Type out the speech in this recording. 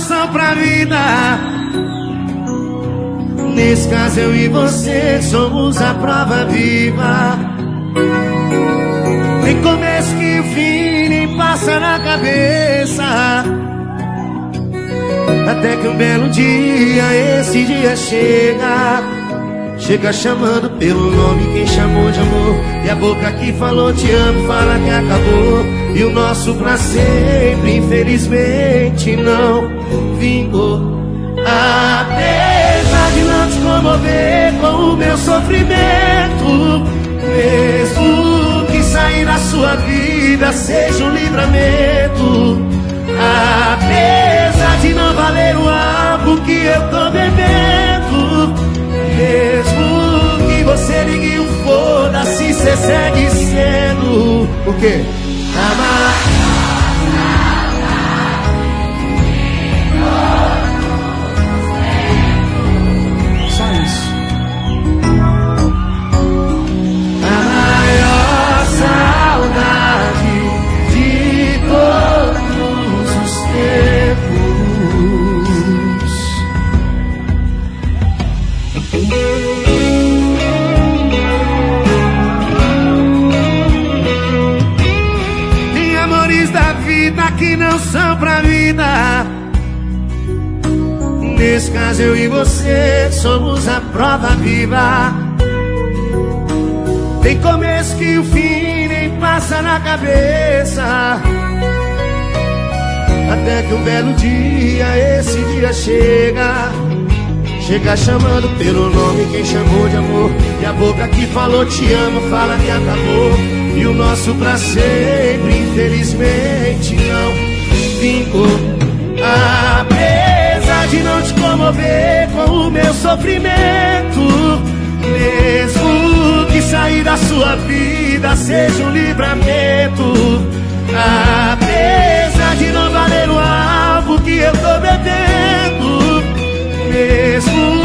são pra vida. Nesse caso eu e você somos a prova viva. Nem começo que o fim nem passa na cabeça. Até que um belo dia, esse dia chega. Chega chamando pelo nome quem chamou de amor. E a boca que falou te amo fala que acabou. E o nosso pra sempre infelizmente não vingou. Apesar de não te comover com o meu sofrimento, mesmo que sair da sua vida seja um livramento. Apesar de não valer o álcool que eu tô bebendo, mesmo que você ligue o foda-se, cê segue sendo o quê? Amar. Que não são pra vida. Nesse caso eu e você somos a prova viva. Tem começo que o fim nem passa na cabeça. Até que um belo dia, esse dia chega. Chega chamando pelo nome quem chamou de amor. E a boca que falou te amo fala que acabou. E o nosso pra sempre infelizmente não vingou. Apesar de não te comover com o meu sofrimento, mesmo que sair da sua vida seja um livramento. Apesar de não valer o álcool que eu tô bebendo, mesmo